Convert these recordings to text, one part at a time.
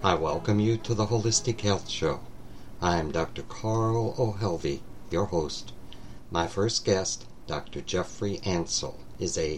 I welcome you to the Holistic Health Show. I'm Dr. Carl O'Helvey, your host. My first guest, Dr. Jeffrey Ansell, is a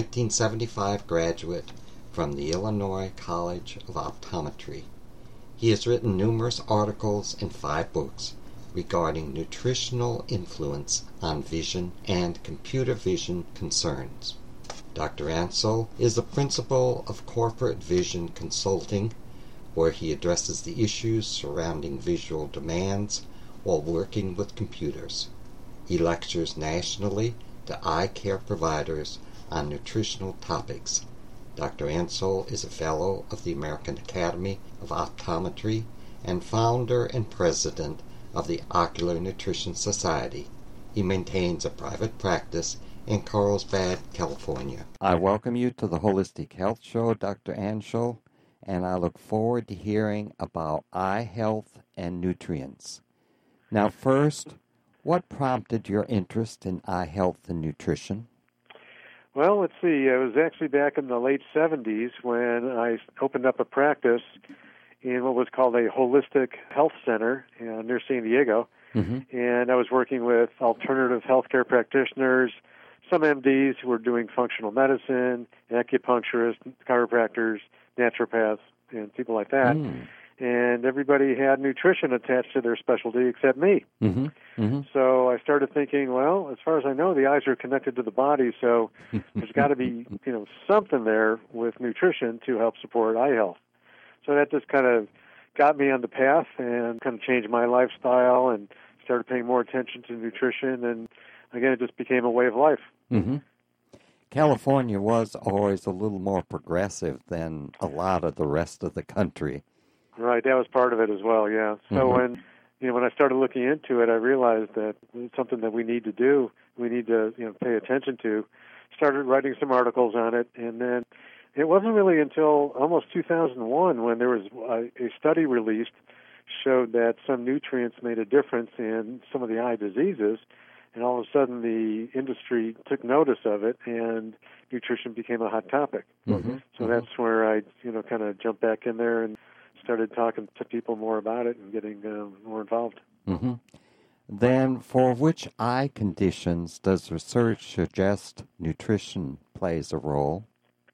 1975 graduate from the Illinois College of Optometry. He has written numerous articles and 5 books regarding nutritional influence on vision and computer vision concerns. Dr. Ansell is the principal of Corporate Vision Consulting, where he addresses the issues surrounding visual demands while working with computers. He lectures nationally to eye care providers on nutritional topics. Dr. Ansell is a fellow of the American Academy of Optometry and founder and president of the Ocular Nutrition Society. He maintains a private practice in Carlsbad, California. I welcome you to the Holistic Health Show, Dr. Ansell, and I look forward to hearing about eye health and nutrients. Now, first, what prompted your interest in eye health and nutrition? Well, let's see. It was actually back in the late 70s when I opened up a practice in what was called a holistic health center near San Diego. Mm-hmm. And I was working with alternative healthcare practitioners, some MDs who were doing functional medicine, acupuncturists, chiropractors, naturopaths, and people like that. Mm. And everybody had nutrition attached to their specialty except me. Mm-hmm. Mm-hmm. So I started thinking, well, as far as I know, the eyes are connected to the body, so there's got to be, something there with nutrition to help support eye health. So that just kind of got me on the path and kind of changed my lifestyle and started paying more attention to nutrition. And again, it just became a way of life. Mm-hmm. California was always a little more progressive than a lot of the rest of the country. Right, that was part of it as well, yeah. So when I started looking into it, I realized that it's something that we need to do. We need to pay attention to. Started writing some articles on it, and then it wasn't really until almost 2001 when there was a study released showed that some nutrients made a difference in some of the eye diseases. And all of a sudden, the industry took notice of it, and nutrition became a hot topic. Mm-hmm. So that's where I, kind of jumped back in there and started talking to people more about it and getting more involved. Mm-hmm. Then, for which eye conditions does research suggest nutrition plays a role?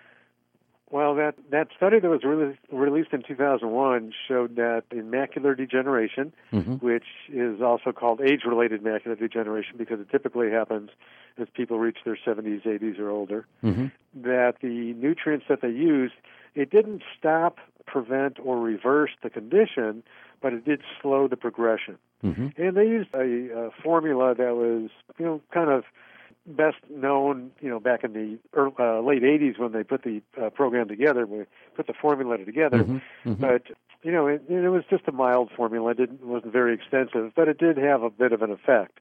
Well, that study that was released in 2001 showed that in macular degeneration, mm-hmm. which is also called age-related macular degeneration because it typically happens as people reach their 70s, 80s, or older, mm-hmm. that the nutrients that they used, it didn't stop, prevent, or reverse the condition, but it did slow the progression. Mm-hmm. And they used a formula that was, kind of best known, back in the late 80s when they put the program together, we put the formula together. Mm-hmm. Mm-hmm. But, it was just a mild formula. It wasn't very extensive, but it did have a bit of an effect.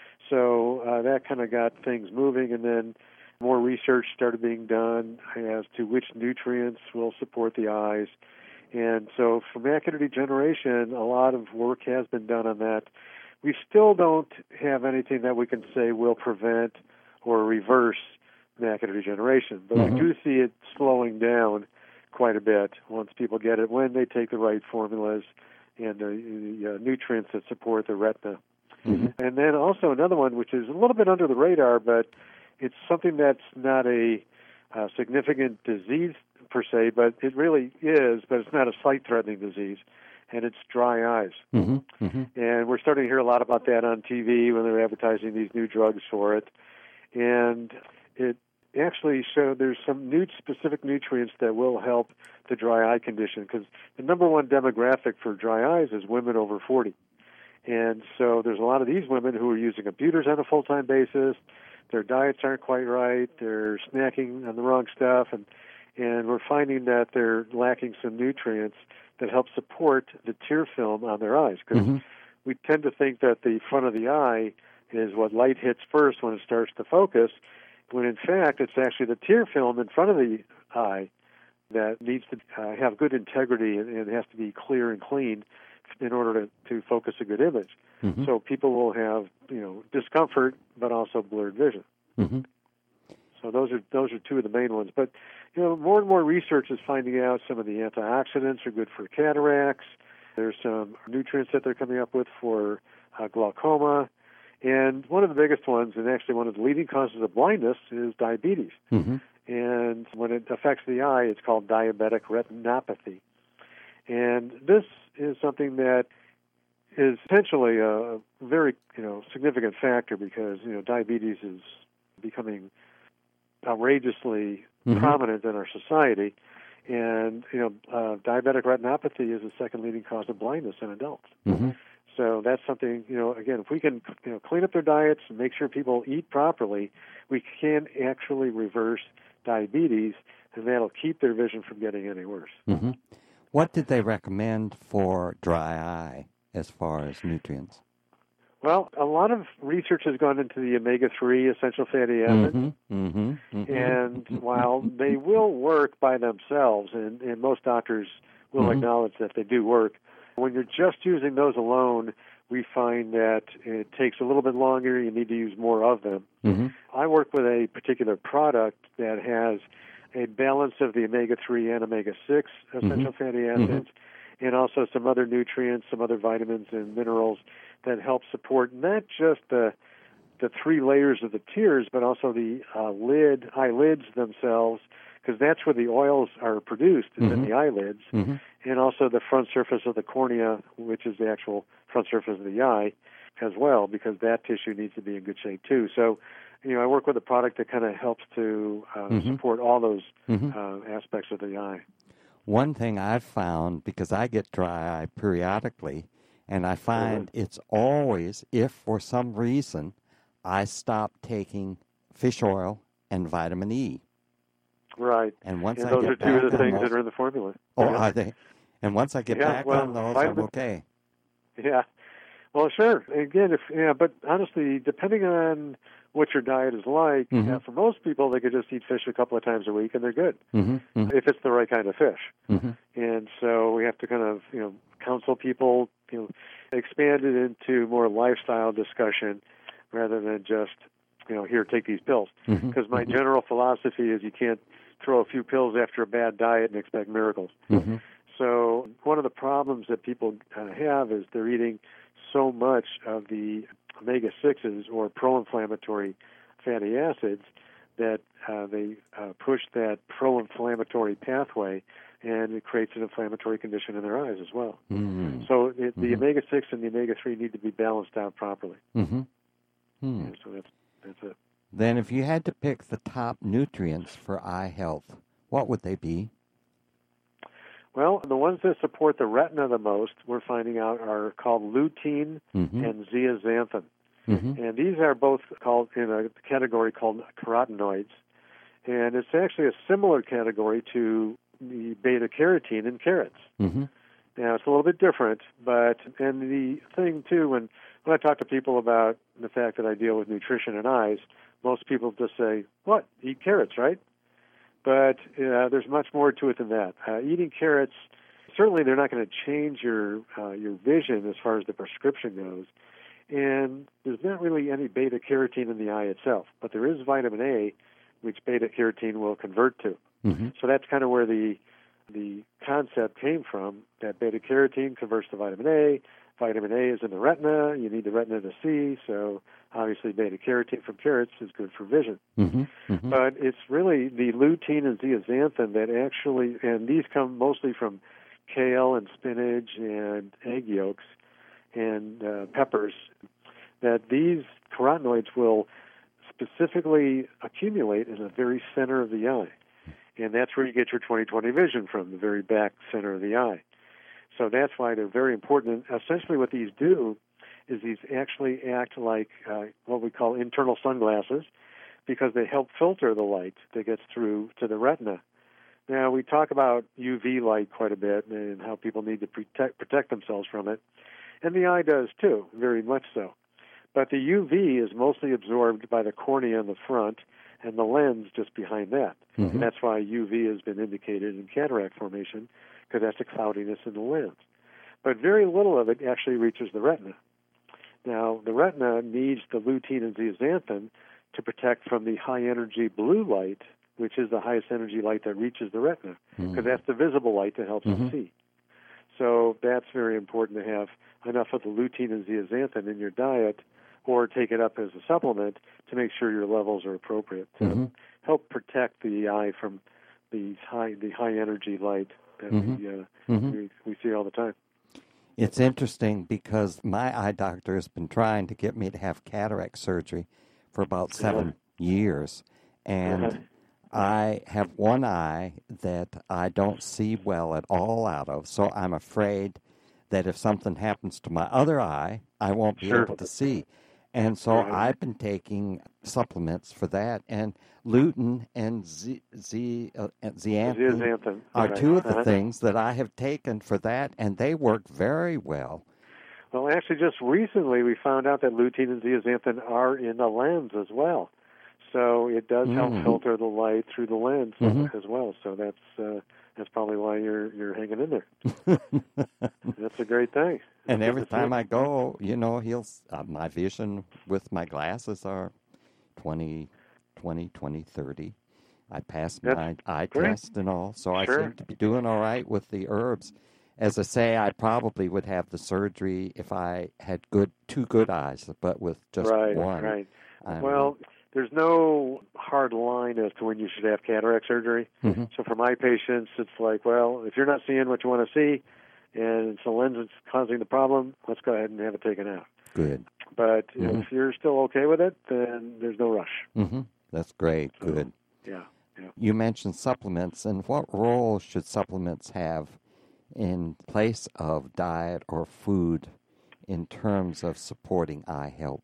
So that kind of got things moving, and then more research started being done as to which nutrients will support the eyes. And so for macular degeneration, a lot of work has been done on that. We still don't have anything that we can say will prevent or reverse macular degeneration, but mm-hmm. I do see it slowing down quite a bit once people get it, when they take the right formulas and the nutrients that support the retina. Mm-hmm. And then also another one, which is a little bit under the radar, but it's something that's not a significant disease per se, but it really is, but it's not a sight-threatening disease, and it's dry eyes. Mm-hmm. Mm-hmm. And we're starting to hear a lot about that on TV when they're advertising these new drugs for it. And it actually showed there's some specific nutrients that will help the dry eye condition, because the number one demographic for dry eyes is women over 40. And so there's a lot of these women who are using computers on a full-time basis. Their diets aren't quite right. They're snacking on the wrong stuff. And we're finding that they're lacking some nutrients that help support the tear film on their eyes, because mm-hmm. we tend to think that the front of the eye is what light hits first when it starts to focus, when in fact it's actually the tear film in front of the eye that needs to have good integrity and it has to be clear and clean in order to focus a good image. Mm-hmm. So people will have discomfort but also blurred vision. Mm-hmm. So those are two of the main ones. But more and more research is finding out some of the antioxidants are good for cataracts. There's some nutrients that they're coming up with for glaucoma. And one of the biggest ones, and actually one of the leading causes of blindness, is diabetes. Mm-hmm. And when it affects the eye, it's called diabetic retinopathy. And this is something that is potentially a very significant factor because diabetes is becoming outrageously prominent in our society, and diabetic retinopathy is the second leading cause of blindness in adults. Mm-hmm. So that's something, again, if we can clean up their diets and make sure people eat properly, we can actually reverse diabetes, and that'll keep their vision from getting any worse. Mm-hmm. What did they recommend for dry eye as far as nutrients? Well, a lot of research has gone into the omega-3 essential fatty acids, and while they will work by themselves, and most doctors will acknowledge that they do work, when you're just using those alone, we find that it takes a little bit longer. You need to use more of them. Mm-hmm. I work with a particular product that has a balance of the omega-3 and omega-6 essential fatty acids, and also some other nutrients, some other vitamins and minerals that help support not just the three layers of the tears, but also the eyelids themselves, because that's where the oils are produced, is in the eyelids, and also the front surface of the cornea, which is the actual front surface of the eye as well, because that tissue needs to be in good shape too. So, I work with a product that kind of helps to support all those aspects of the eye. One thing I've found, because I get dry eye periodically, and I find it's always, if for some reason I stop taking fish oil and vitamin E. Right. And once I those get are two of the things those, that are in the formula. Oh, are they? And once I get back on those, I'm okay. Yeah. Well, sure. Again, but honestly, depending on what your diet is like, for most people, they could just eat fish a couple of times a week and they're good, if it's the right kind of fish. And so we have to kind of, counsel people, expand it into more lifestyle discussion rather than just, here, take these pills. Because my general philosophy is you can't throw a few pills after a bad diet and expect miracles. So one of the problems that people have is they're eating so much of the omega-6s or pro-inflammatory fatty acids that they push that pro-inflammatory pathway, and it creates an inflammatory condition in their eyes as well. So the omega-6 and the omega-3 need to be balanced out properly. Yeah, so that's it. Then if you had to pick the top nutrients for eye health, what would they be? Well, the ones that support the retina the most, we're finding out, are called lutein and zeaxanthin. And these are both called in a category called carotenoids. And it's actually a similar category to the beta-carotene in carrots. Now, it's a little bit different, and the thing, too, when I talk to people about the fact that I deal with nutrition and eyes, most people just say, what, eat carrots, right? But there's much more to it than that. Eating carrots, certainly they're not going to change your vision as far as the prescription goes. And there's not really any beta-carotene in the eye itself, but there is vitamin A, which beta-carotene will convert to. So that's kind of where the concept came from, that beta-carotene converts to vitamin A. Vitamin A is in the retina. You need the retina to see, so obviously beta-carotene from carrots is good for vision. But it's really the lutein and zeaxanthin that actually, and these come mostly from kale and spinach and egg yolks and peppers, that these carotenoids will specifically accumulate in the very center of the eye. And that's where you get your 20/20 vision from, the very back center of the eye. So that's why they're very important. And essentially what these do is these actually act like what we call internal sunglasses, because they help filter the light that gets through to the retina. Now, we talk about UV light quite a bit and how people need to protect themselves from it. And the eye does too, very much so. But the UV is mostly absorbed by the cornea in the front and the lens just behind that. And that's why UV has been indicated in cataract formation, because that's a cloudiness in the lens. But very little of it actually reaches the retina. Now, the retina needs the lutein and zeaxanthin to protect from the high-energy blue light, which is the highest energy light that reaches the retina, because that's the visible light that helps us see. So that's very important to have enough of the lutein and zeaxanthin in your diet, or take it up as a supplement to make sure your levels are appropriate to help protect the eye from the high energy light that we see all the time. It's interesting because my eye doctor has been trying to get me to have cataract surgery for about 7 years, and I have one eye that I don't see well at all out of, so I'm afraid that if something happens to my other eye, I won't be able to see. And so I've been taking supplements for that, and lutein and zeaxanthin are two of the things that I have taken for that, and they work very well. Well, actually, just recently we found out that lutein and zeaxanthin are in the lens as well. So it does help filter the light through the lens as well. So that's probably why you're hanging in there. That's a great thing. And every time I go, my vision with my glasses are 20/30. I passed my eye test and all, so I seem to be doing all right with the herbs. As I say, I probably would have the surgery if I had two good eyes, but with just one. Right. Well, there's no hard line as to when you should have cataract surgery. So for my patients, it's like, well, if you're not seeing what you want to see, and it's the lens that's causing the problem, let's go ahead and have it taken out. Good. But if you're still okay with it, then there's no rush. That's great. So, good. Yeah. You mentioned supplements, and what role should supplements have in place of diet or food in terms of supporting eye health?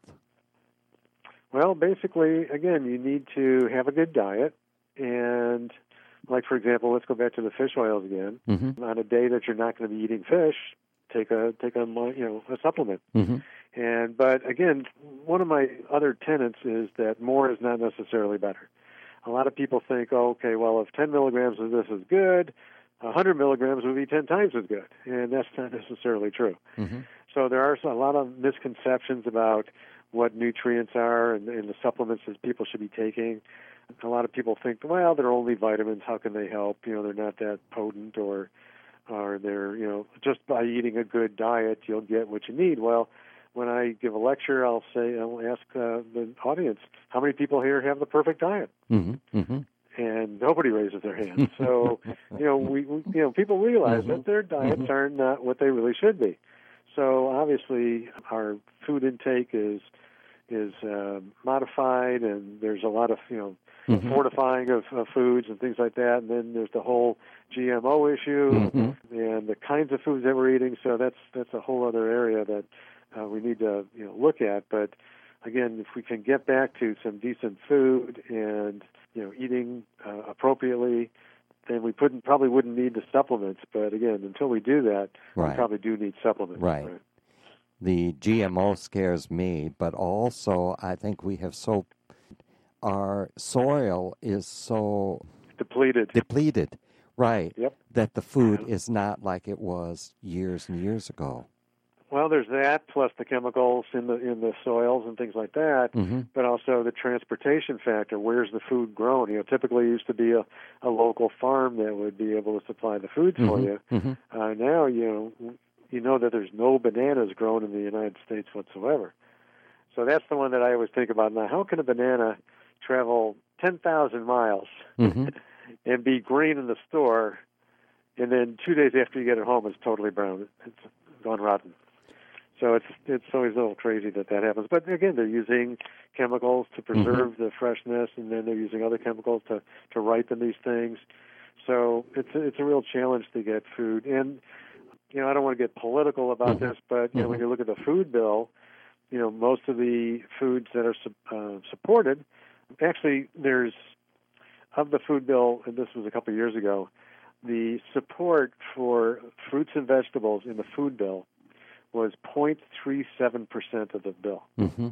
Well, basically, again, you need to have a good diet, and like, for example, let's go back to the fish oils again. On a day that you're not going to be eating fish, take a supplement. But again, one of my other tenets is that more is not necessarily better. A lot of people think, okay, well, if 10 milligrams of this is good, 100 milligrams would be 10 times as good, and that's not necessarily true. So there are a lot of misconceptions about what nutrients are and the supplements that people should be taking. A lot of people think, well, they're only vitamins. How can they help? They're not that potent, or they're, just by eating a good diet, you'll get what you need. Well, when I give a lecture, I'll ask the audience, how many people here have the perfect diet? And nobody raises their hand. So, people realize that their diets are not what they really should be. So obviously, our food intake is modified, and there's a lot of fortifying of foods and things like that. And then there's the whole GMO issue and the kinds of foods that we're eating. So that's a whole other area that we need to look at. But again, if we can get back to some decent food and eating appropriately, then we probably wouldn't need the supplements. But again, until we do that, we probably do need supplements. Right. The GMO scares me, but also I think our soil is so depleted, right? Yep. That the food is not like it was years and years ago. Well, there's that, plus the chemicals in the soils and things like that, but also the transportation factor. Where's the food grown? Typically it used to be a local farm that would be able to supply the food for you. Now, you know that there's no bananas grown in the United States whatsoever. So that's the one that I always think about. Now, how can a banana travel 10,000 miles and be green in the store, and then 2 days after you get it home, it's totally brown? It's gone rotten. So it's always a little crazy that happens. But again, they're using chemicals to preserve the freshness, and then they're using other chemicals to ripen these things. So it's a real challenge to get food. And I don't want to get political about this, but when you look at the food bill, most of the foods that are supported, actually, there's of the food bill, and this was a couple of years ago, the support for fruits and vegetables in the food bill was 0.37% of the bill.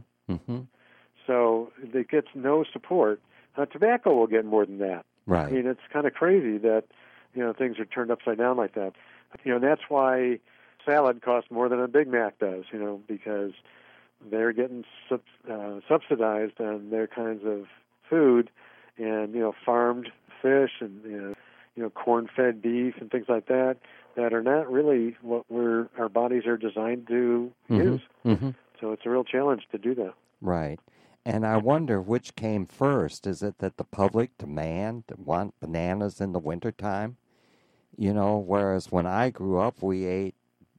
So it gets no support. Tobacco will get more than that. Right. I mean, it's kind of crazy that things are turned upside down like that. That's why salad costs more than a Big Mac does. Because they're getting subsidized on their kinds of food, and farmed fish and corn-fed beef and things like that are not really what our bodies are designed to use. Mm-hmm. So it's a real challenge to do that. Right. And I wonder which came first. Is it that the public want bananas in the wintertime? Whereas when I grew up, we ate,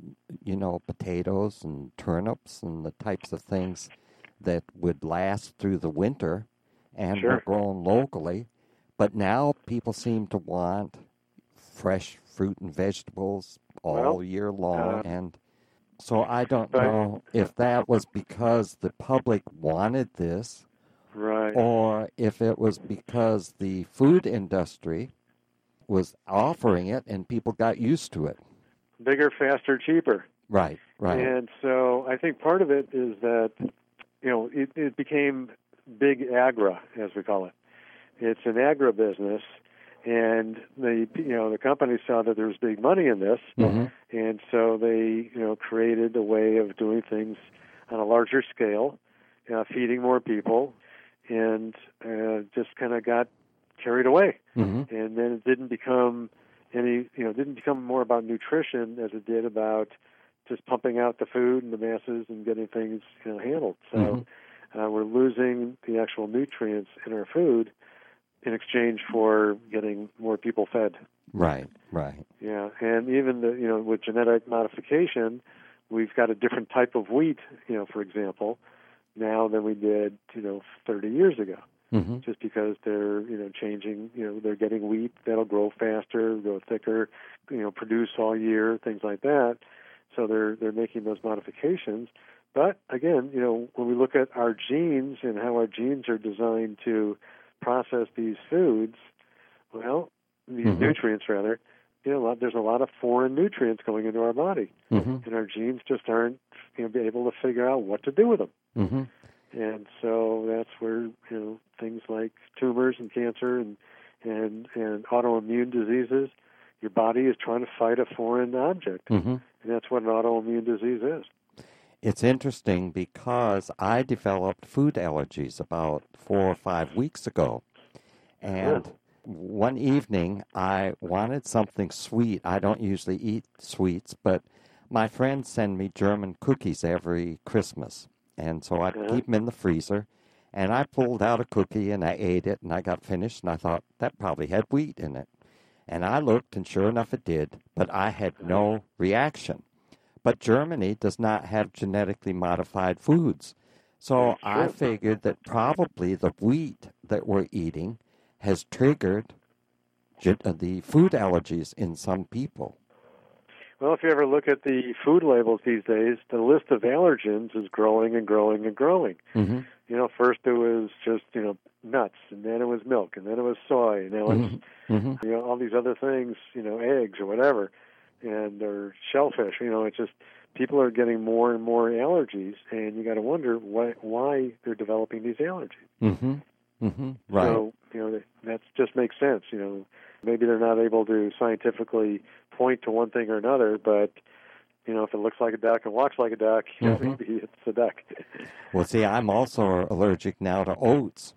potatoes and turnips and the types of things that would last through the winter and were grown locally. But now people seem to want fresh fruit and vegetables all year long. And so I don't know if that was because the public wanted this, right, or if it was because the food industry was offering it and people got used to it. Bigger, faster, cheaper. Right. And so I think part of it is that, it became big agra, as we call it. It's an agribusiness, and the company saw that there was big money in this, and so they created a way of doing things on a larger scale, feeding more people, and just kind of got carried away. And then it didn't become more about nutrition as it did about just pumping out the food and the masses and getting things handled. So we're losing the actual nutrients in our food in exchange for getting more people fed. Right. Yeah, and even with genetic modification, we've got a different type of wheat, for example, now than we did, 30 years ago. Just because they're, changing, they're getting wheat that'll grow faster, grow thicker, produce all year, things like that. So they're making those modifications. But again, when we look at our genes and how our genes are designed to process these foods, these nutrients rather, there's a lot of foreign nutrients going into our body, and our genes just aren't able to figure out what to do with them. And so that's where things like tumors and cancer and autoimmune diseases, your body is trying to fight a foreign object, and that's what an autoimmune disease is. It's interesting because I developed food allergies about 4 or 5 weeks ago, and one evening I wanted something sweet. I don't usually eat sweets, but my friends send me German cookies every Christmas. And so I'd keep them in the freezer, and I pulled out a cookie, and I ate it, and I got finished, and I thought, that probably had wheat in it. And I looked, and sure enough it did, but I had no reaction. But Germany does not have genetically modified foods. So I figured that probably the wheat that we're eating has triggered the food allergies in some people. Well, if you ever look at the food labels these days, the list of allergens is growing and growing and growing. First it was just, nuts, and then it was milk, and then it was soy, and now it's, all these other things, eggs or whatever, or shellfish. It's just people are getting more and more allergies, and you got to wonder why they're developing these allergies. Right. So, that just makes sense. Maybe they're not able to scientifically point to one thing or another, but, if it looks like a duck and walks like a duck, maybe it's a duck. Well, see, I'm also allergic now to oats.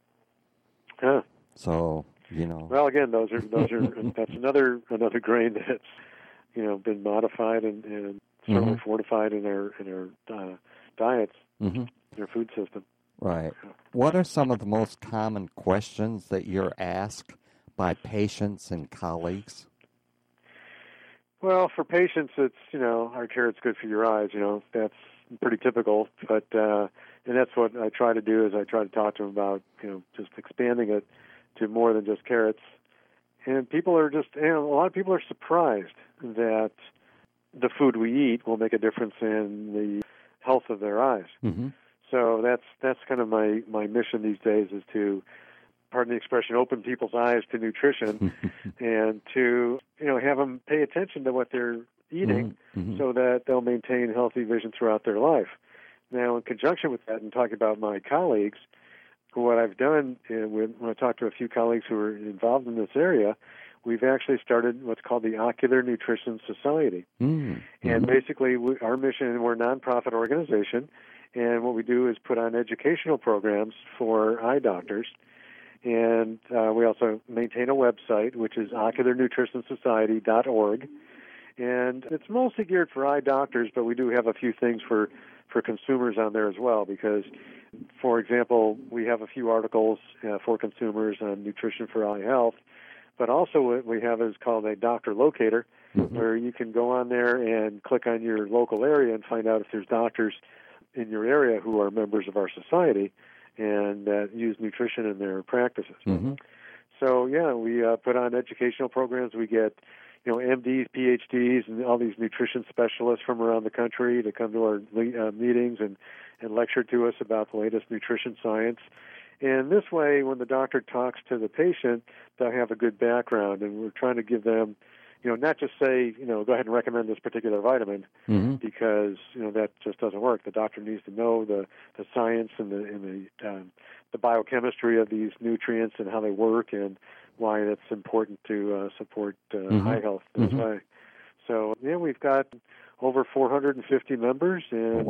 So, Well, again, those are that's another grain that's, been modified and certainly fortified in our diets, in our food system. Right. What are some of the most common questions that you're asked by patients and colleagues? Well, for patients, it's, our carrot's good for your eyes, that's pretty typical. But, and that's what I try to do is I try to talk to them about, just expanding it to more than just carrots. And people are just, a lot of people are surprised that the food we eat will make a difference in the health of their eyes. So that's kind of my mission these days is to, pardon the expression, open people's eyes to nutrition and to, have them pay attention to what they're eating so that they'll maintain healthy vision throughout their life. Now, in conjunction with that and talking about my colleagues, what I've done when I talk to a few colleagues who are involved in this area, we've actually started what's called the Ocular Nutrition Society. And basically our mission, we're a nonprofit organization, And what we do is put on educational programs for eye doctors. And we also maintain a website, which is ocularnutritionsociety.org. And it's mostly geared for eye doctors, but we do have a few things for consumers on there as well, because, for example, we have a few articles for consumers on nutrition for eye health, but also what we have is called a doctor locator, where you can go on there and click on your local area and find out if there's doctors in your area who are members of our society and use nutrition in their practices. So, yeah, we put on educational programs. We get MDs, PhDs, and all these nutrition specialists from around the country to come to our meetings and lecture to us about the latest nutrition science. And this way, when the doctor talks to the patient, they'll have a good background, and we're trying to give them, not just say, go ahead and recommend this particular vitamin, because, that just doesn't work. The doctor needs to know the science and the biochemistry of these nutrients and how they work and why that's important to support eye health in this way. So, we've got over 450 members, and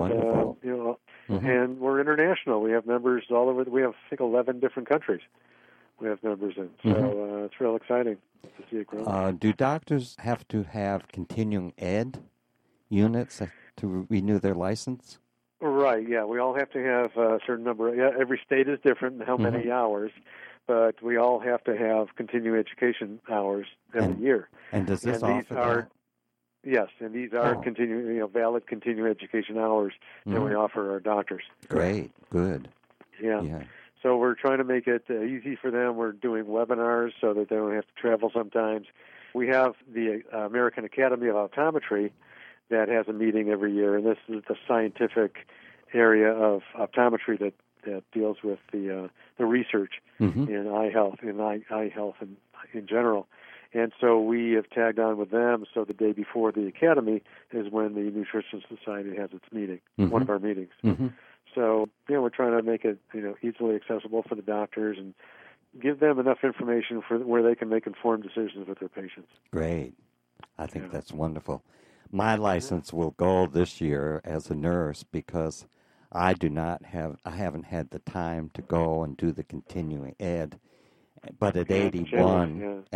and we're international. We have members all over. We have, I think, 11 different countries we have members in. So it's real exciting to see it grow. Do doctors have to have continuing ed units to renew their license? Right. Yeah, we all have to have a certain number. Every state is different in how many hours. But we all have to have continuing education hours every year. And does this offer that? Yes, and these are valid continuing education hours that we offer our doctors. Great, good. Yeah. So we're trying to make it easy for them. We're doing webinars so that they don't have to travel sometimes. We have the American Academy of Optometry that has a meeting every year, and this is the scientific area of optometry that deals with the research in eye health, in general. And so we have tagged on with them, so the day before the Academy is when the Nutrition Society has its meeting, one of our meetings. So, we're trying to make it, easily accessible for the doctors and give them enough information for where they can make informed decisions with their patients. Great. I think that's wonderful. My license will go this year as a nurse because I haven't had the time to go and do the continuing ed. But at age 81,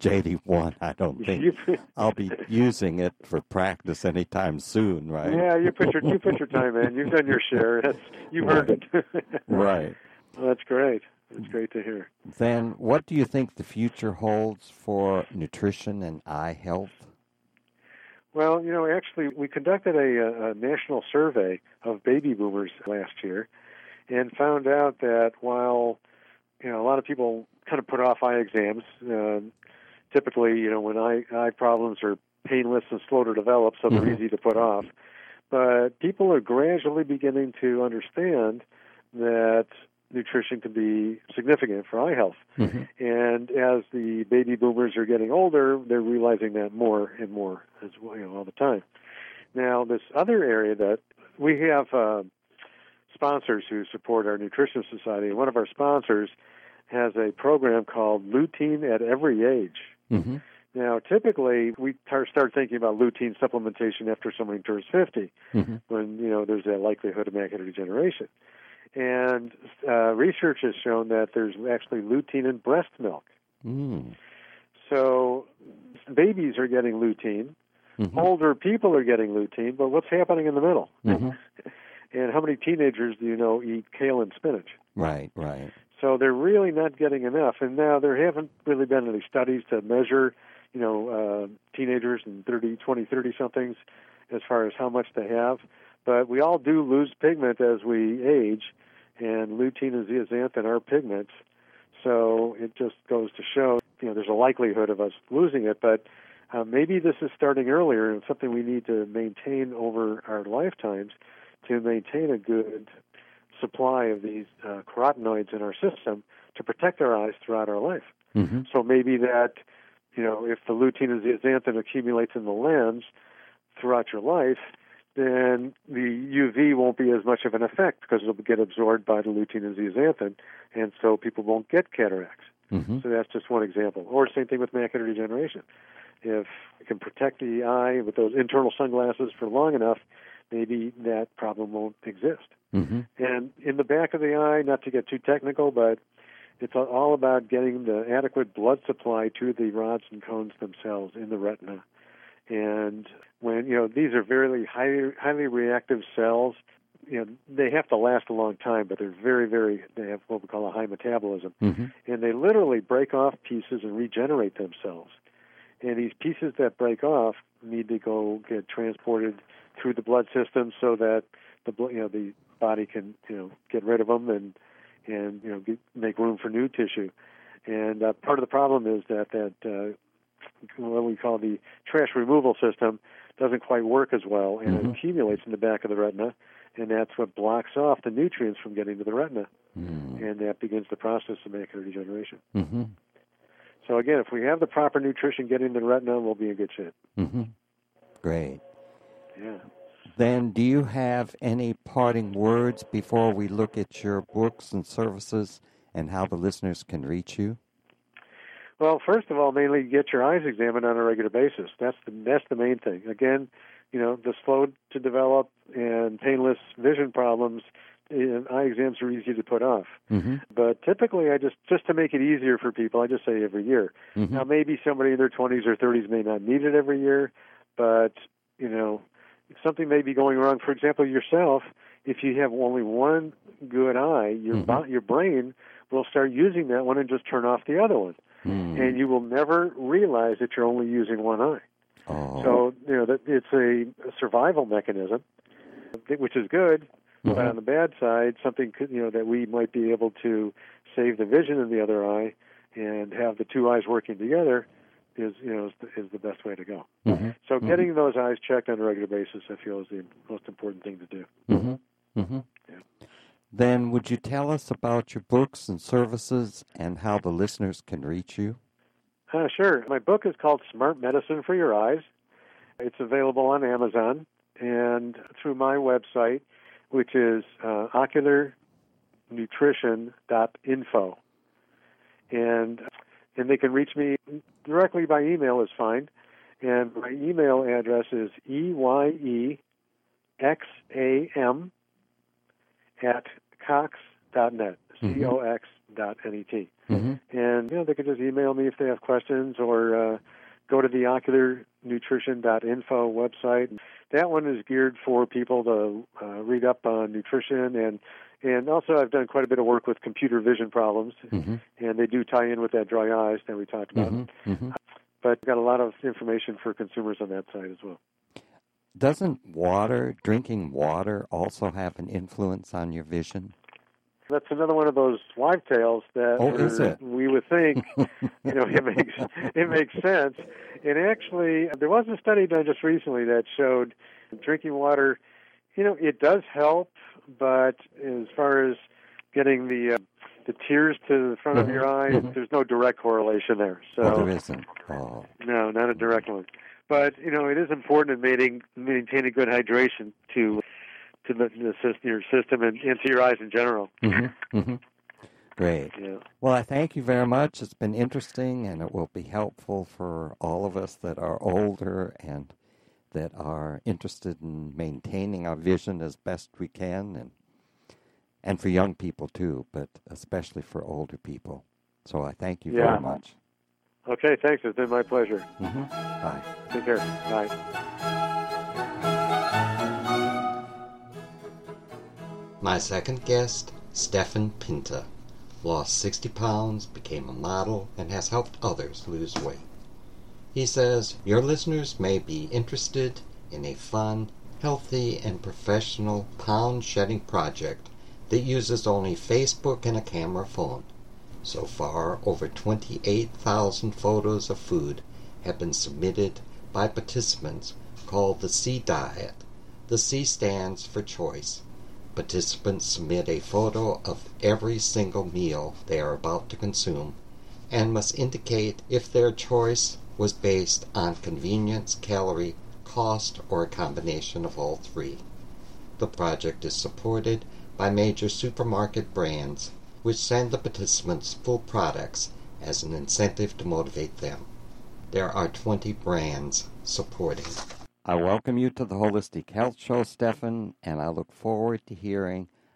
I don't think I'll be using it for practice anytime soon, right? Yeah, you put your time in. You've done your share. You've earned it. Right. Well, that's great. It's great to hear. Then what do you think the future holds for nutrition and eye health? Well, actually, we conducted a national survey of baby boomers last year and found out that while, a lot of people kind of put off eye exams, typically, when eye problems are painless and slow to develop, so they're easy to put off. But people are gradually beginning to understand that nutrition can be significant for eye health. And as the baby boomers are getting older, they're realizing that more and more as well, all the time. Now, this other area that we have sponsors who support our Nutrition Society, and one of our sponsors has a program called Lutein at Every Age. Now, typically, we start thinking about lutein supplementation after somebody turns 50, when, there's a likelihood of macular degeneration. And research has shown that there's actually lutein in breast milk. So babies are getting lutein. Older people are getting lutein, but what's happening in the middle? And how many teenagers do you know eat kale and spinach? Right. So they're really not getting enough. And now there haven't really been any studies to measure, teenagers and 20-30-somethings as far as how much they have. But we all do lose pigment as we age, and lutein and zeaxanthin are pigments. So it just goes to show, there's a likelihood of us losing it, but maybe this is starting earlier and something we need to maintain over our lifetimes to maintain a good supply of these carotenoids in our system to protect our eyes throughout our life. So maybe that, if the lutein and zeaxanthin accumulates in the lens throughout your life, then the UV won't be as much of an effect because it'll get absorbed by the lutein and zeaxanthin, and so people won't get cataracts. So that's just one example. Or same thing with macular degeneration. If we can protect the eye with those internal sunglasses for long enough, maybe that problem won't exist. And in the back of the eye, not to get too technical, but it's all about getting the adequate blood supply to the rods and cones themselves in the retina. And when, these are very highly reactive cells, they have to last a long time, but they're they have what we call a high metabolism. And they literally break off pieces and regenerate themselves. And these pieces that break off need to go get transported through the blood system so that the body can, get rid of them and make room for new tissue. And part of the problem is that what we call the trash removal system doesn't quite work as well, and it accumulates in the back of the retina, and that's what blocks off the nutrients from getting to the retina, and that begins the process of macular degeneration. So again, if we have the proper nutrition getting to the retina, we'll be in good shape. Great. Yeah. Then do you have any parting words before we look at your books and services and how the listeners can reach you? Well, first of all, mainly get your eyes examined on a regular basis. That's the main thing. Again, the slow to develop and painless vision problems, eye exams are easy to put off. But typically, I just to make it easier for people, I just say every year. Now, maybe somebody in their 20s or 30s may not need it every year, but something may be going wrong. For example, yourself, if you have only one good eye, your brain will start using that one and just turn off the other one. And you will never realize that you're only using one eye. So, that it's a survival mechanism, which is good, but on the bad side, something could, that we might be able to save the vision in the other eye and have the two eyes working together is the best way to go. So getting those eyes checked on a regular basis, I feel, is the most important thing to do. Yeah. Then would you tell us about your books and services and how the listeners can reach you? Sure. My book is called Smart Medicine for Your Eyes. It's available on Amazon and through my website, which is ocularnutrition.info. And they can reach me directly by email is fine. And my email address is eyexam@cox.net, cox.net. And, they could just email me if they have questions or go to the ocularnutrition.info website. That one is geared for people to read up on nutrition. And also I've done quite a bit of work with computer vision problems, and they do tie in with that dry eyes that we talked about. But I've got a lot of information for consumers on that side as well. Doesn't drinking water, also have an influence on your vision? That's another one of those live tales that we would think, it makes sense. And actually, there was a study done just recently that showed drinking water, it does help, but as far as getting the tears to the front of your eyes, there's no direct correlation there. So there isn't. No, not a direct one. But, it is important in maintaining good hydration to your system and to your eyes in general. Great. Yeah. Well, I thank you very much. It's been interesting, and it will be helpful for all of us that are older and that are interested in maintaining our vision as best we can, and for young people too, but especially for older people. So I thank you very much. Okay, thanks. It's been my pleasure. Bye. Take care. Bye. My second guest, Stefan Pinta, lost 60 pounds, became a model, and has helped others lose weight. He says, your listeners may be interested in a fun, healthy, and professional pound-shedding project that uses only Facebook and a camera phone. So far, over 28,000 photos of food have been submitted by participants called the C Diet. The C stands for choice. Participants submit a photo of every single meal they are about to consume and must indicate if their choice was based on convenience, calorie, cost, or a combination of all three. The project is supported by major supermarket brands, which send the participants full products as an incentive to motivate them. There are 20 brands supporting. I welcome you to the Holistic Health Show, Stefan, and I look forward to hearing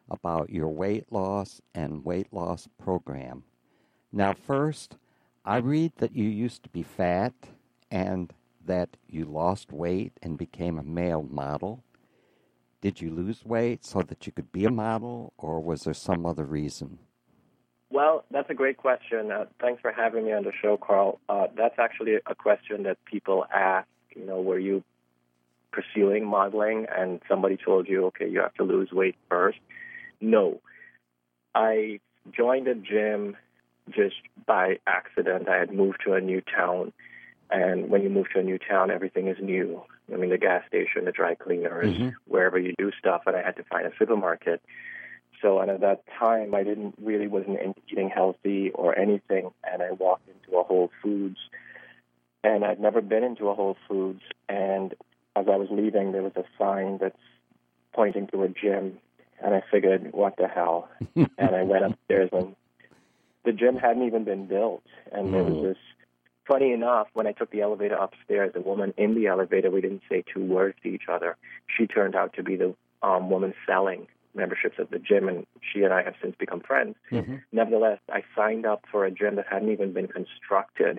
about your weight loss and weight loss program. Now, first, I read that you used to be fat and that you lost weight and became a male model. Did you lose weight so that you could be a model, or was there some other reason? Well, that's a great question. Thanks for having me on the show, Carl. That's actually a question that people ask. You know, were you pursuing modeling and somebody told you, okay, you have to lose weight first? No. I joined a gym just by accident. I had moved to a new town, and when you move to a new town, everything is new. I mean, the gas station, the dry cleaners, wherever you do stuff, and I had to find a supermarket. So, and at that time, I wasn't eating healthy or anything, and I walked into a Whole Foods, and I'd never been into a Whole Foods, and as I was leaving, there was a sign that's pointing to a gym, and I figured, what the hell? And I went upstairs, and the gym hadn't even been built, and there was this, funny enough, when I took the elevator upstairs, the woman in the elevator, we didn't say two words to each other. She turned out to be the woman selling memberships at the gym, and she and I have since become friends. Nevertheless, I signed up for a gym that hadn't even been constructed.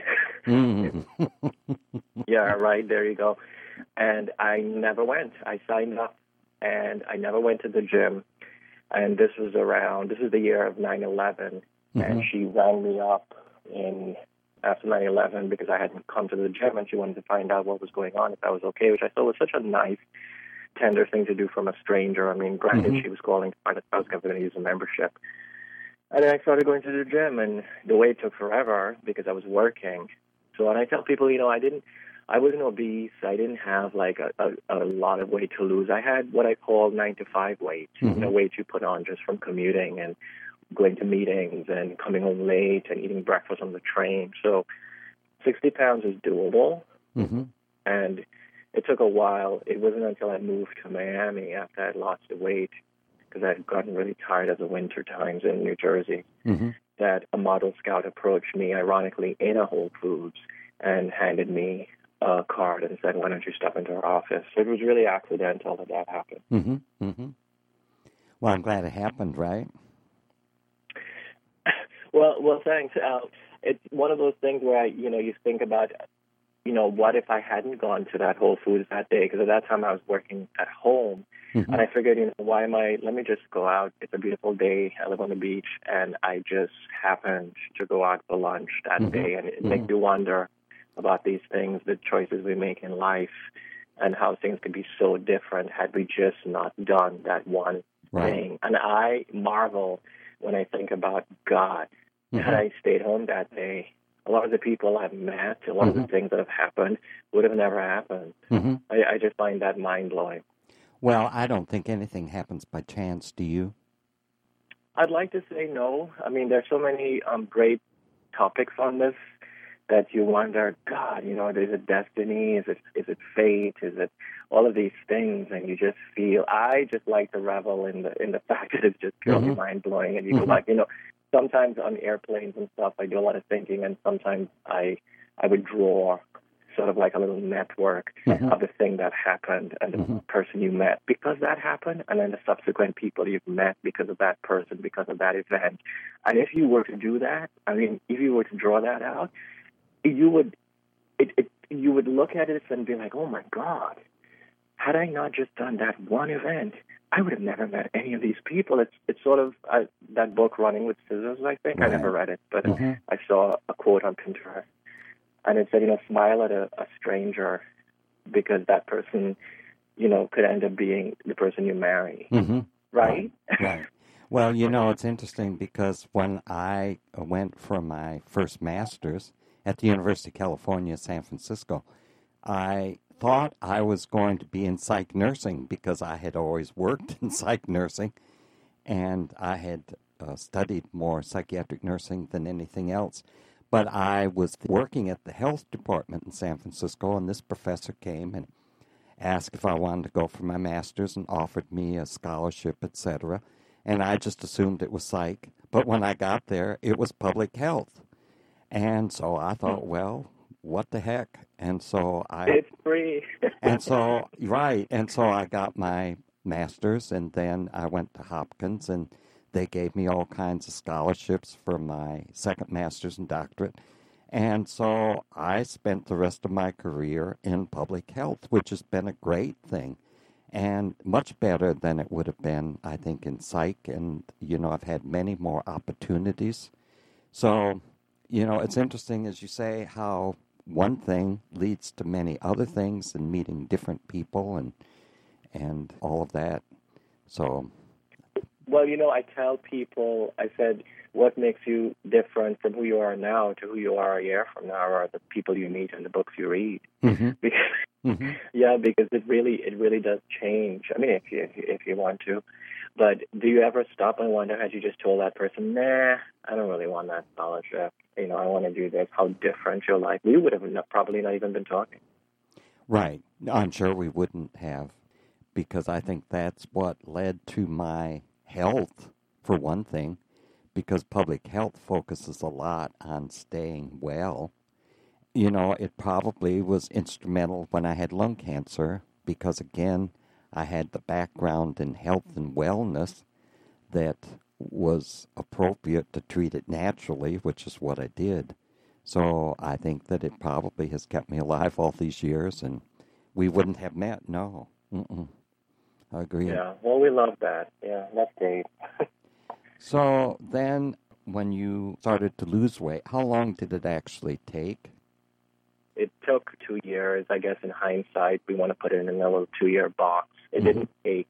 Yeah, right, there you go. And I never went. I signed up, and I never went to the gym. And this is the year of 9/11, and she rang me up after 9/11 because I hadn't come to the gym, and she wanted to find out what was going on, if I was okay, which I thought was such a nice, tender thing to do from a stranger. I mean, granted, she was calling to find out if I was going to use a membership. And then I started going to the gym, and the wait took forever because I was working. So, and I tell people, you know, I wasn't obese. I didn't have like a lot of weight to lose. I had what I call 9 to 5 weight, you know, weight you put on just from commuting and going to meetings and coming home late and eating breakfast on the train. So 60 pounds is doable. And it took a while. It wasn't until I moved to Miami after I had lost the weight, because I had gotten really tired of the winter times in New Jersey, that a model scout approached me, ironically, in a Whole Foods and handed me a card and said, why don't you stop into our office? So it was really accidental that happened. Well, I'm glad it happened, right? Well, thanks. It's one of those things where, you think about, what if I hadn't gone to that Whole Foods that day? Because at that time I was working at home. And I figured, let me just go out. It's a beautiful day. I live on the beach. And I just happened to go out for lunch that day. And it makes you wonder about these things, the choices we make in life, and how things could be so different had we just not done that one thing. And I marvel when I think about God. Had I stayed home that day, a lot of the people I've met, a lot of the things that have happened would have never happened. I just find that mind-blowing. Well, I don't think anything happens by chance. Do you? I'd like to say no. I mean, there's so many great topics on this that you wonder, God, is it destiny? Is it fate? Is it all of these things? And you just feel, I just like to revel in the fact that it's just purely mind-blowing. And you go like, sometimes on airplanes and stuff, I do a lot of thinking, and sometimes I would draw sort of like a little network of the thing that happened and the person you met because that happened, and then the subsequent people you've met because of that person, because of that event. And if you were to do that, if you were to draw that out, you would look at it and be like, oh my God, had I not just done that one event, I would have never met any of these people. It's sort of that book, Running with Scissors, I think. I never read it, but I saw a quote on Pinterest. And it said, smile at a stranger because that person, could end up being the person you marry. Right? Right. Well, it's interesting because when I went for my first master's at the University of California, San Francisco, I thought I was going to be in psych nursing because I had always worked in psych nursing, and I had studied more psychiatric nursing than anything else. But I was working at the health department in San Francisco, and this professor came and asked if I wanted to go for my master's and offered me a scholarship, etc. And I just assumed it was psych. But when I got there, it was public health. And so I thought, well, what the heck? And so it's free. And so I got my master's, and then I went to Hopkins, and they gave me all kinds of scholarships for my second master's and doctorate. And so I spent the rest of my career in public health, which has been a great thing and much better than it would have been, I think, in psych. And, I've had many more opportunities. So, it's interesting, as you say, how one thing leads to many other things and meeting different people and all of that. So... Well, I tell people, I said, what makes you different from who you are now to who you are a year from now are the people you meet and the books you read. Mm-hmm. Because, yeah, because it really does change. I mean, if you want to. But do you ever stop and wonder, had you just told that person, nah, I don't really want that scholarship. I want to do this, how different your life. We would have probably not even been talking. Right. I'm sure we wouldn't have, because I think that's what led to my health, for one thing, because public health focuses a lot on staying well. It probably was instrumental when I had lung cancer, because, again, I had the background in health and wellness that was appropriate to treat it naturally, which is what I did. So I think that it probably has kept me alive all these years, and we wouldn't have met, no. I agree. Yeah, well, we love that. Yeah, that's great. So then when you started to lose weight, how long did it actually take? It took 2 years. I guess in hindsight, we want to put it in a little 2-year box. It didn't take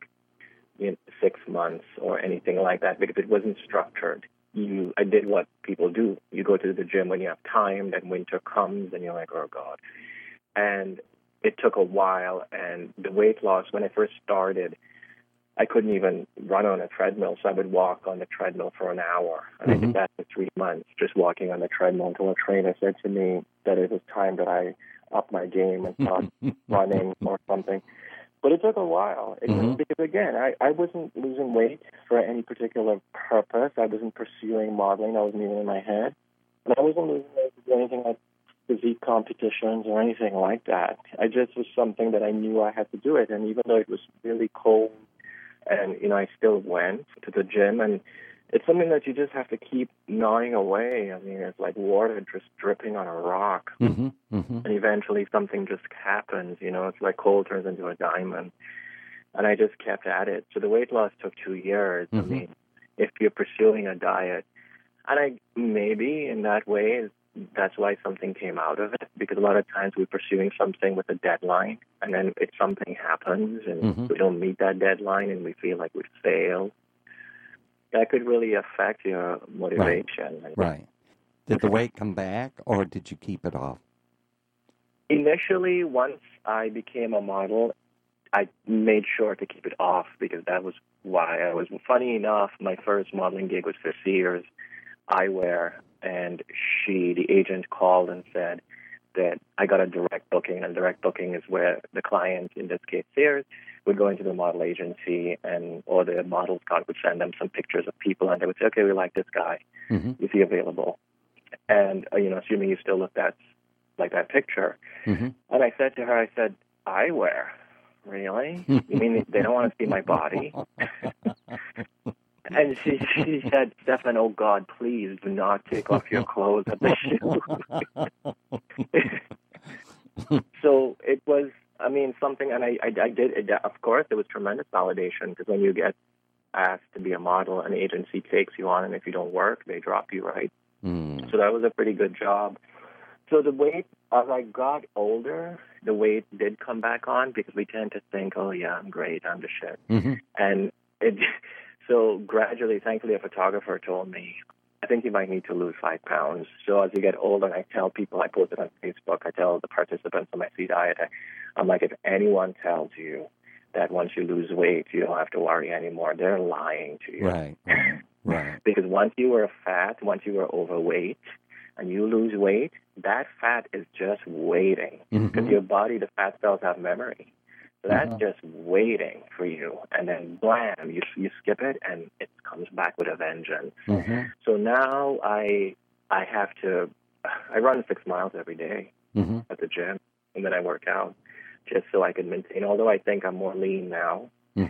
6 months or anything like that because it wasn't structured. I did what people do. You go to the gym when you have time, then winter comes, and you're like, oh, God. And it took a while, and the weight loss, when I first started, I couldn't even run on a treadmill, so I would walk on the treadmill for an hour. And I did that for 3 months, just walking on the treadmill until a trainer said to me that it was time that I up my game and start running or something. But it took a while. Because, again, I wasn't losing weight for any particular purpose. I wasn't pursuing modeling. I wasn't even in my head. And I wasn't losing weight to do anything like physique competitions or anything like that. I just was something that I knew I had to do it. And even though it was really cold, and, I still went to the gym, and it's something that you just have to keep gnawing away. I mean, it's like water just dripping on a rock. And eventually something just happens, it's like coal turns into a diamond. And I just kept at it. So the weight loss took 2 years. I mean, if you're pursuing a diet, and maybe in that way, that's why something came out of it, because a lot of times we're pursuing something with a deadline, and then if something happens and we don't meet that deadline and we feel like we've failed, that could really affect your motivation. Right. Did the weight come back, or did you keep it off? Initially, once I became a model, I made sure to keep it off, because that was why I was. Funny enough, my first modeling gig was for Sears Eyewear, and the agent called and said that I got a direct booking, and direct booking is where the client, in this case Sears, would go into the model agency, or the models card would send them some pictures of people, and they would say, okay, we like this guy. Is he available? And, assuming you still look like that picture. And I said to her, eyewear? Really? You mean they don't want to see my body? And she said, Stefan, oh God, please do not take off your clothes at the shoot. So it was, something, and I did, of course, it was tremendous validation, because when you get asked to be a model, an agency takes you on, and if you don't work, they drop you, right? So that was a pretty good job. So the weight, as I got older, the weight did come back on, because we tend to think, oh yeah, I'm great, I'm the shit. And so gradually, thankfully, a photographer told me, I think you might need to lose 5 pounds. So as you get older, and I tell people, I post it on Facebook, I tell the participants on my free diet, I'm like, if anyone tells you that once you lose weight, you don't have to worry anymore, they're lying to you. Right. Because once you were fat, once you were overweight, and you lose weight, that fat is just waiting. Because your body, the fat cells have memory. So that's just waiting for you. And then, blam, you skip it, and it comes back with a vengeance. So now I run 6 miles every day at the gym, and then I work out just so I can maintain. Although I think I'm more lean now,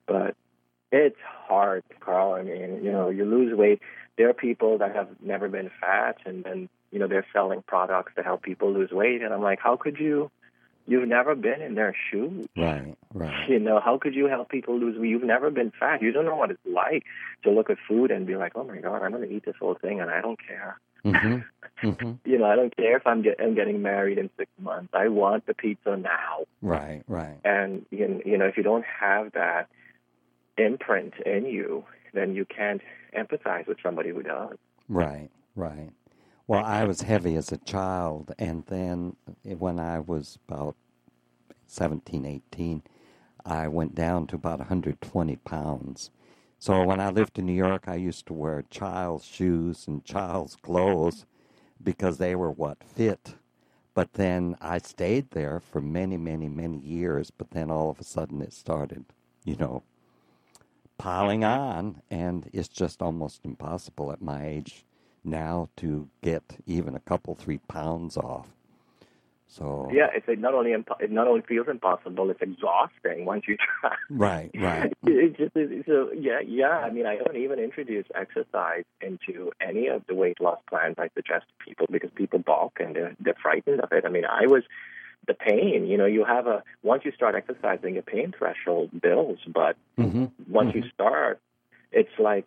But it's hard, Carl. I mean, you lose weight. There are people that have never been fat, and then, they're selling products to help people lose weight. And I'm like, how could you? You've never been in their shoes. Right. How could you help people lose weight? You've never been fat. You don't know what it's like to look at food and be like, oh, my God, I'm going to eat this whole thing, and I don't care. Mm-hmm. Mm-hmm. I don't care if I'm getting married in 6 months. I want the pizza now. Right. And, if you don't have that imprint in you, then you can't empathize with somebody who does. Right. Well, I was heavy as a child, and then when I was about 17, 18, I went down to about 120 pounds. So when I lived in New York, I used to wear child's shoes and child's clothes because they were fit. But then I stayed there for many, many, many years, but then all of a sudden it started, piling on, and it's just almost impossible at my age now to get even a couple, 3 pounds off. So yeah, it not only feels impossible, it's exhausting once you try. Right. Yeah. I mean, I don't even introduce exercise into any of the weight loss plans I suggest to people because people balk and they're frightened of it. I mean, the pain. You have once you start exercising, your pain threshold builds, but once you start, it's like,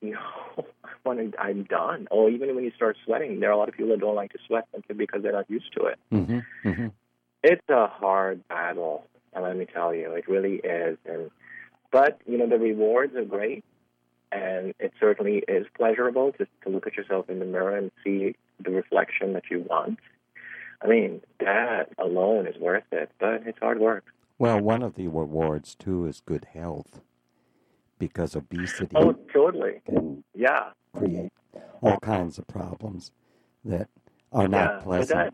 I'm done. Or even when you start sweating, there are a lot of people that don't like to sweat simply because they're not used to it. It's a hard battle, and let me tell you, it really is. But the rewards are great, and it certainly is pleasurable to look at yourself in the mirror and see the reflection that you want. I mean, that alone is worth it, but it's hard work. Well, one of the rewards, too, is good health. Because obesity totally. can Yeah. create all kinds of problems that are not pleasant.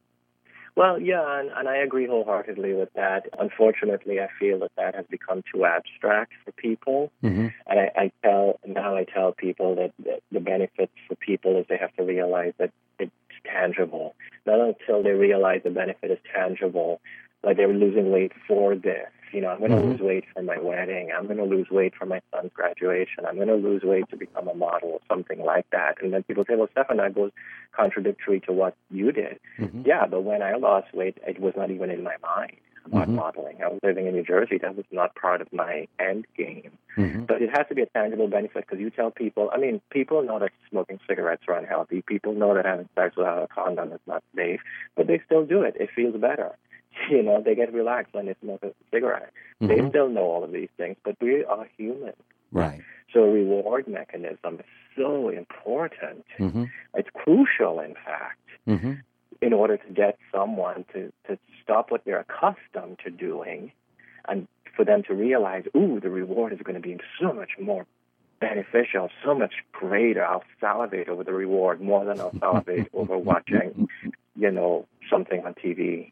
And I agree wholeheartedly with that. Unfortunately, I feel that has become too abstract for people. And I tell people that the benefits for people is they have to realize that it's tangible. Not until they realize the benefit is tangible, like they're losing weight for this. I'm going to lose weight for my wedding. I'm going to lose weight for my son's graduation. I'm going to lose weight to become a model or something like that. And then people say, well, Stefan, that goes contradictory to what you did. Yeah, but when I lost weight, it was not even in my mind about modeling. I was living in New Jersey. That was not part of my end game. But it has to be a tangible benefit because you tell people, people know that smoking cigarettes are unhealthy. People know that having sex without a condom is not safe, but they still do it. It feels better. They get relaxed when they smoke a cigarette. They still know all of these things, but we are human. Right. So a reward mechanism is so important. It's crucial, in fact, in order to get someone to stop what they're accustomed to doing and for them to realize, the reward is going to be so much more beneficial, so much greater. I'll salivate over the reward more than I'll salivate over watching, something on TV.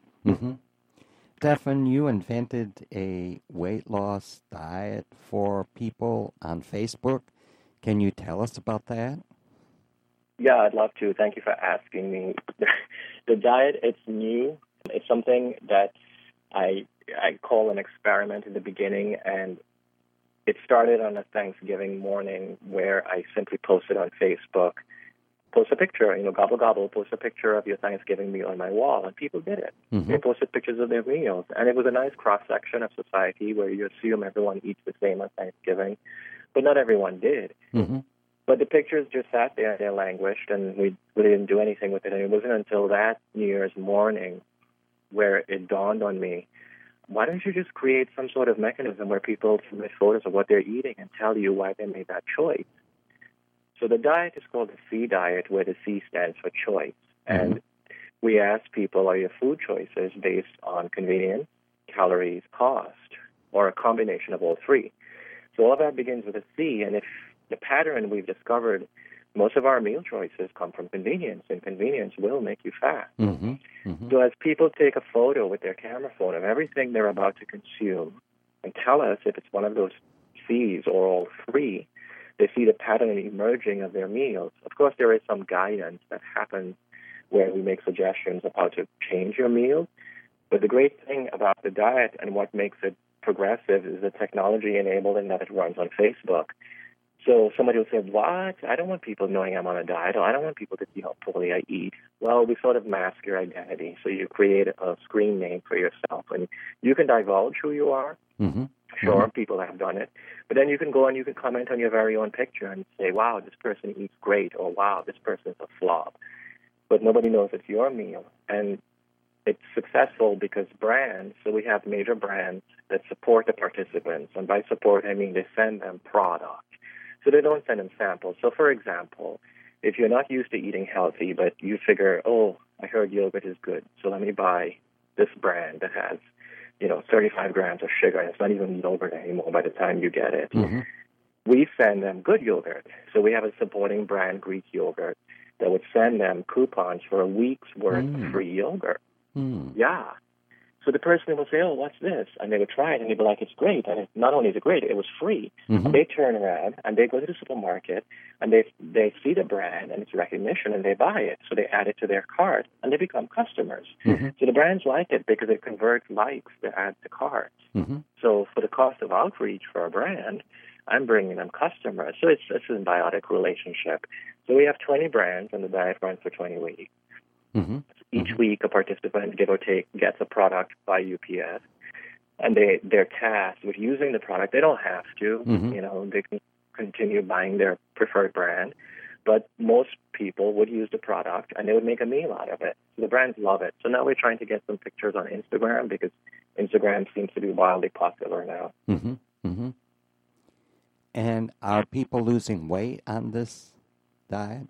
Stefan, you invented a weight loss diet for people on Facebook. Can you tell us about that? Yeah, I'd love to. Thank you for asking me. The diet, it's new. It's something that I call an experiment in the beginning, and it started on a Thanksgiving morning where I simply posted on Facebook, post a picture, gobble, gobble, post a picture of your Thanksgiving meal on my wall, and people did it. They posted pictures of their meals, and it was a nice cross-section of society where you assume everyone eats the same on Thanksgiving, but not everyone did. But the pictures just sat there, they languished, and we really didn't do anything with it, and it wasn't until that New Year's morning where it dawned on me, why don't you just create some sort of mechanism where people submit photos of what they're eating and tell you why they made that choice? So the diet is called the C diet, where the C stands for choice. And we ask people, are your food choices based on convenience, calories, cost, or a combination of all three? So all of that begins with a C, and if the pattern we've discovered, most of our meal choices come from convenience, and convenience will make you fat. So as people take a photo with their camera phone of everything they're about to consume and tell us if it's one of those C's or all three, they see the pattern emerging of their meals. Of course, there is some guidance that happens where we make suggestions of how to change your meal. But the great thing about the diet and what makes it progressive is the technology enabled and that it runs on Facebook. So somebody will say, what? I don't want people knowing I'm on a diet. Or I don't want people to see how poorly I eat. Well, we sort of mask your identity. So you create a screen name for yourself. And you can divulge who you are. Mm-hmm. Sure, people have done it. But then you can go and you can comment on your very own picture and say, wow, this person eats great. Or wow, this person's a flop. But nobody knows it's your meal. And it's successful because brands, so we have major brands that support the participants. And by support, I mean they send them product. So they don't send them samples. So, for example, if you're not used to eating healthy, but you figure, oh, I heard yogurt is good, so let me buy this brand that has, 35 grams of sugar, and it's not even yogurt anymore by the time you get it. Mm-hmm. We send them good yogurt. So we have a supporting brand, Greek yogurt, that would send them coupons for a week's worth of free yogurt. Mm. Yeah. So the person will say, oh, what's this? And they would try it, and they'd be like, it's great. And not only is it great, it was free. Mm-hmm. And they turn around, and they go to the supermarket, and they see the brand and its recognition, and they buy it. So they add it to their cart, and they become customers. Mm-hmm. So the brands like it because it converts likes to add to carts. Mm-hmm. So for the cost of outreach for a brand, I'm bringing them customers. So it's a symbiotic relationship. So we have 20 brands, and the diet runs for 20 weeks. Mm-hmm. Each week, a participant, give or take, gets a product by UPS, and they're tasked with using the product. They don't have to, they can continue buying their preferred brand, but most people would use the product, and they would make a meal out of it. So the brands love it. So now we're trying to get some pictures on Instagram because Instagram seems to be wildly popular now. Mm-hmm. Mm-hmm. And are people losing weight on this diet?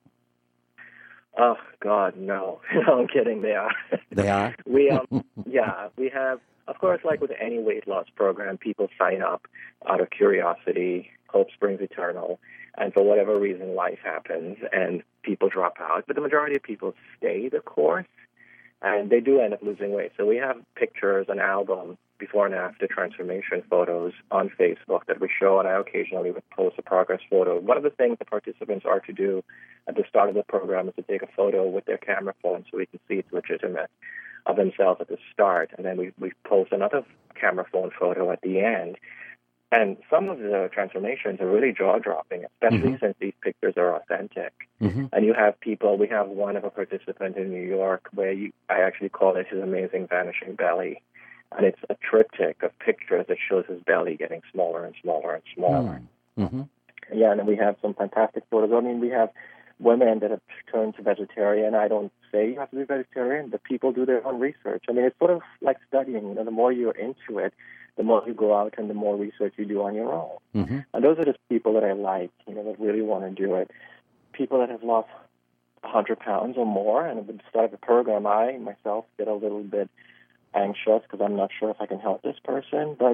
Oh, God, no. No, I'm kidding. They are. They are? We have, of course, like with any weight loss program, people sign up out of curiosity, hope springs eternal, and for whatever reason, life happens and people drop out. But the majority of people stay the course, and they do end up losing weight. So we have pictures, an album, before and after transformation photos on Facebook that we show, and I occasionally would post a progress photo. One of the things the participants are to do at the start of the program is to take a photo with their camera phone so we can see it's legitimate of themselves at the start, and then we post another camera phone photo at the end. And some of the transformations are really jaw-dropping, especially since these pictures are authentic. Mm-hmm. And you have people, we have one of a participant in New York where I actually call it his amazing vanishing belly. And it's a triptych of pictures that shows his belly getting smaller and smaller and smaller. Mm-hmm. Yeah, and we have some fantastic photos. I mean, we have women that have turned to vegetarian. I don't say you have to be vegetarian, but people do their own research. I mean, it's sort of like studying. The more you're into it, the more you go out and the more research you do on your own. Mm-hmm. And those are the people that I like, that really want to do it. People that have lost 100 pounds or more, and at the start of the program, I myself get a little bit anxious because I'm not sure if I can help this person, but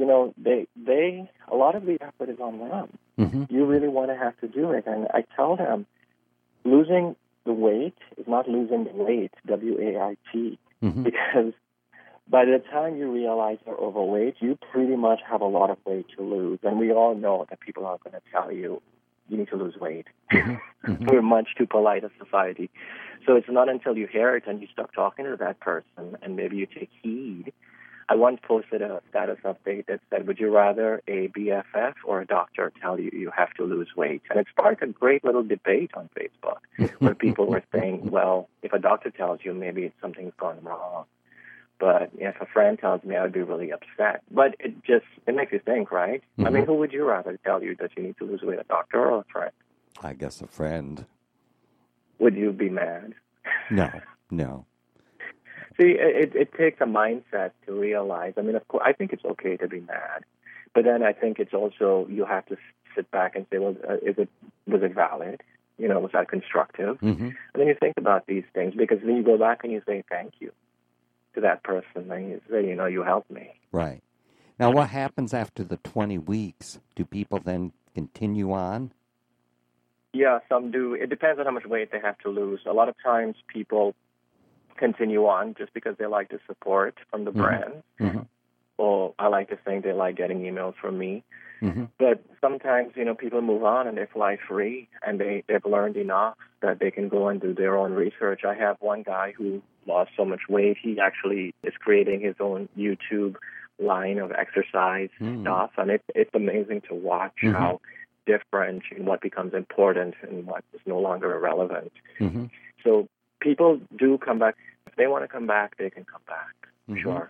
they a lot of the effort is on them. Mm-hmm. You really want to have to do it, and I tell them losing the weight is not losing the weight, WAIT, because by the time you realize you're overweight, you pretty much have a lot of weight to lose, and we all know that people are going to tell you need to lose weight. Mm-hmm. We're much too polite as society. So it's not until you hear it and you start talking to that person and maybe you take heed. I once posted a status update that said, would you rather a BFF or a doctor tell you you have to lose weight? And it sparked a great little debate on Facebook where people were saying, well, if a doctor tells you, maybe something's gone wrong. But if a friend tells me, I would be really upset. But it makes you think, right? Mm-hmm. I mean, who would you rather tell you that you need to lose weight, a doctor or a friend? I guess a friend. Would you be mad? No. See, it takes a mindset to realize. I mean, of course, I think it's okay to be mad, but then I think it's also you have to sit back and say, well, was it valid? Was that constructive? Mm-hmm. And then you think about these things because then you go back and you say thank you to that person, and you say, you helped me. Right. Now, what happens after the 20 weeks? Do people then continue on? Yeah, some do. It depends on how much weight they have to lose. A lot of times people continue on just because they like the support from the brand. Mm-hmm. Or I like to think they like getting emails from me. Mm-hmm. But sometimes, people move on and they fly free and they've learned enough that they can go and do their own research. I have one guy who lost so much weight, he actually is creating his own YouTube line of exercise stuff, and it's amazing to watch how different and what becomes important and what is no longer irrelevant. So people do come back. If they want to come back, they can come back. Sure.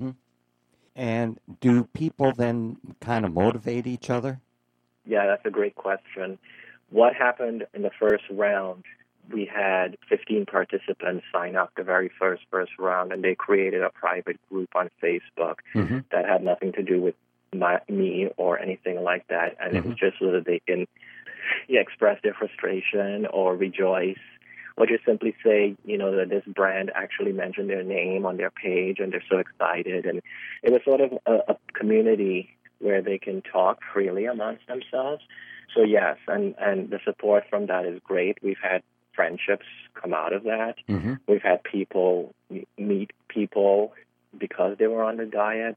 And do people then kind of motivate each other? Yeah, that's a great question. What happened in the first round, we had 15 participants sign up the very first round, and they created a private group on Facebook that had nothing to do with me or anything like that. And it was just so that they can express their frustration or rejoice, or just simply say, that this brand actually mentioned their name on their page and they're so excited. And it was sort of a community where they can talk freely amongst themselves. So yes, and the support from that is great. We've had friendships come out of that. We've had people meet people because they were on the diet,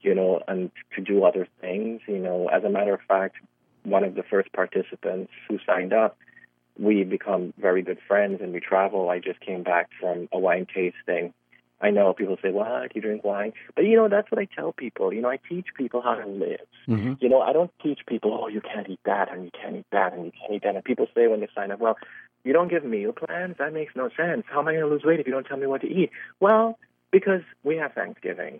and to do other things. As a matter of fact, one of the first participants who signed up, we become very good friends and we travel. I just came back from a wine tasting. I know people say, what, you drink wine? But, that's what I tell people. I teach people how to live. I don't teach people, oh, you can't eat that and you can't eat that and you can't eat that. And people say when they sign up, well, you don't give meal plans? That makes no sense. How am I going to lose weight if you don't tell me what to eat? Well, because we have Thanksgiving.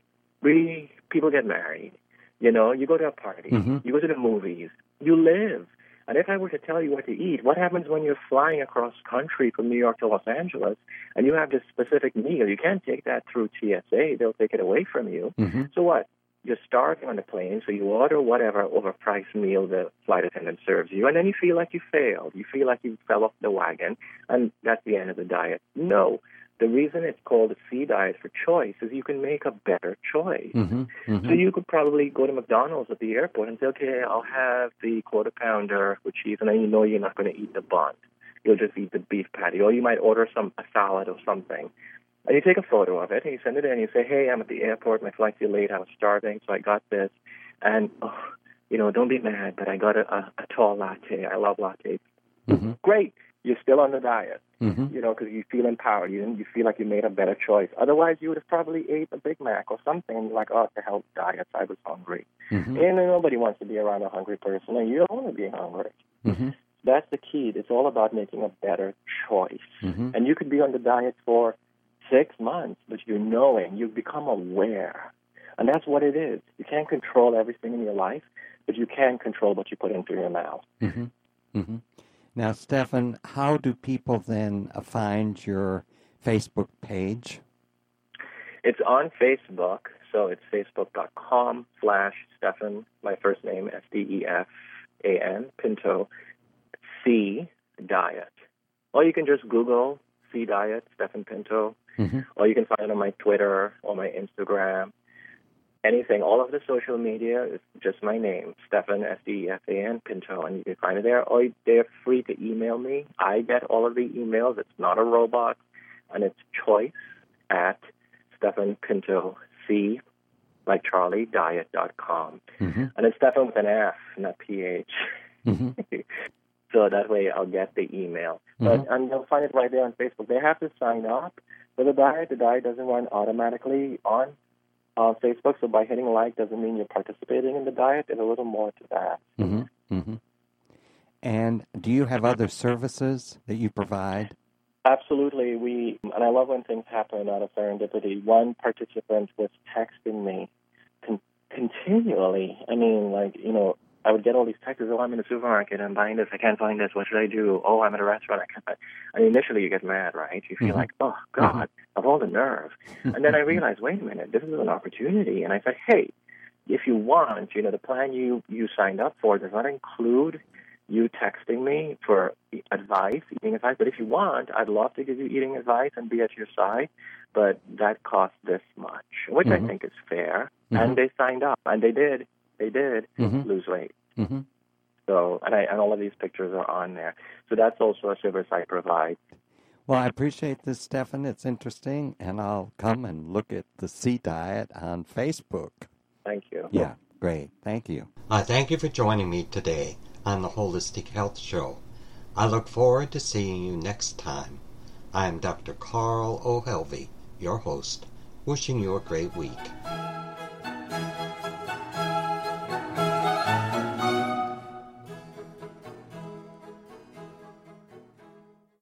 People get married. You go to a party. You go to the movies. You live. And if I were to tell you what to eat, what happens when you're flying across country from New York to Los Angeles and you have this specific meal? You can't take that through TSA. They'll take it away from you. So what? You're starving on the plane, so you order whatever overpriced meal the flight attendant serves you, and then you feel like you failed. You feel like you fell off the wagon, and that's the end of the diet. No. The reason it's called a C diet for choice is you can make a better choice. So you could probably go to McDonald's at the airport and say, okay, I'll have the quarter pounder with cheese, and then you're not going to eat the bun. You'll just eat the beef patty. Or you might order a salad or something. And you take a photo of it, and you send it in, and you say, hey, I'm at the airport, my flight's delayed, I was starving, so I got this. And, don't be mad, but I got a tall latte. I love lattes. Great. You're still on the diet, because you feel empowered. You feel like you made a better choice. Otherwise, you would have probably ate a Big Mac or something, and you're like, oh, to hell with diets, I was hungry. And nobody wants to be around a hungry person, and you don't want to be hungry. That's the key. It's all about making a better choice. And you could be on the diet for 6 months, but you've become aware. And that's what it is. You can't control everything in your life, but you can control what you put into your mouth. Now, Stephan, how do people then find your Facebook page? It's on Facebook, so it's facebook.com/Stephan, my first name, Stefan, Pinto, C Diet. Or you can just Google C Diet, Stephan Pinto, or you can find it on my Twitter or my Instagram. Anything, all of the social media is just my name, Stephan, Stefan Pinto, and you can find it there. Or they're free to email me. I get all of the emails. It's not a robot, and it's choice@Stephan Pinto, C, like Charlie, diet.com. And it's Stephan with an F, not PH. So that way I'll get the email. And you'll find it right there on Facebook. They have to sign up for the diet. The diet doesn't run automatically on Facebook, so by hitting like doesn't mean you're participating in the diet. There's a little more to that. And do you have other services that you provide? Absolutely. And I love when things happen out of serendipity. One participant was texting me continually. I mean, I would get all these texts, oh, I'm in the supermarket, I'm buying this, I can't find this, what should I do? Oh, I'm at a restaurant, I can't find. And initially you get mad, right? You feel like, oh, God, I've all the nerve. And then I realized, wait a minute, this is an opportunity. And I said, hey, if you want, the plan you signed up for does not include you texting me for eating advice. But if you want, I'd love to give you eating advice and be at your side. But that costs this much, which I think is fair. And they signed up, and they did. They did lose weight. So, and all of these pictures are on there. So that's also a service I provide. Well, I appreciate this, Stephan. It's interesting, and I'll come and look at the C Diet on Facebook. Thank you. Yeah, great. Thank you. Thank you for joining me today on the Holistic Health Show. I look forward to seeing you next time. I am Dr. Carl O'Helvey, your host, wishing you a great week.